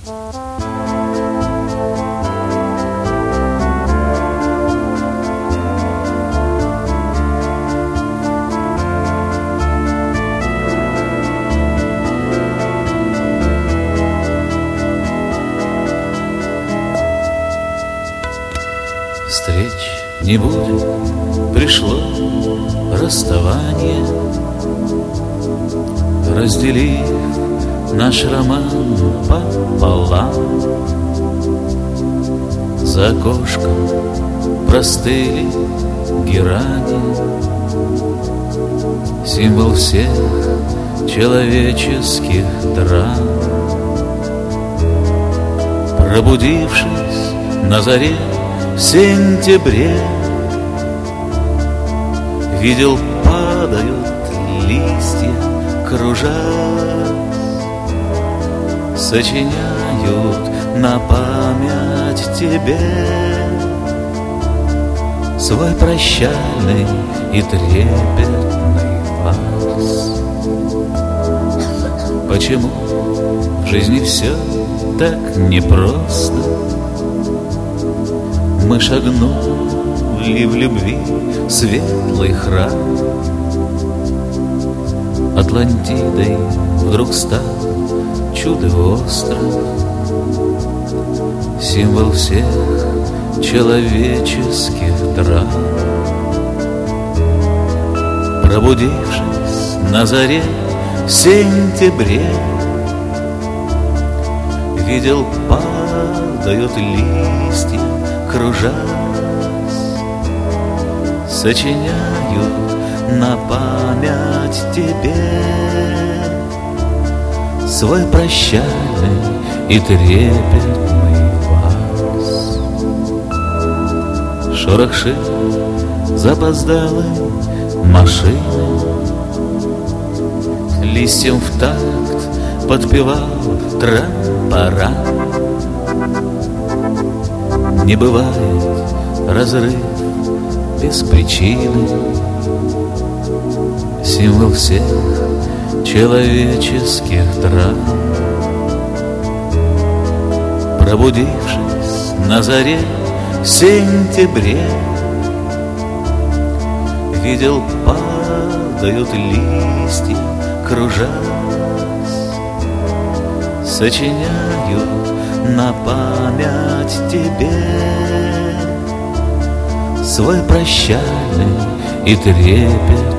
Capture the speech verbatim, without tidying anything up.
Встреч не будет, пришло расставание, разделив наш роман пополам. За окошком простыли герани, символ всех человеческих драм. Пробудившись на заре в сентябре, видел, падают листья, кружа, сочиняют на память тебе свой прощальный и трепетный вальс. Почему в жизни все так непросто? Мы шагнули в любви светлый храм. Атлантидой вдруг стал чудо-остров, символ всех человеческих драм. Пробудившись на заре в сентябре, видел, падают листья, кружась, сочиняют на память тебе свой прощальный и трепетный вальс. Шорох шин запоздалой машины, листьям в такт подпевал трампаран. Не бывает разрыв без причины, символ всех человеческих драм. Пробудившись на заре в сентябре, видел, падают листья, кружась, сочиняют на память тебе свой прощальный и трепет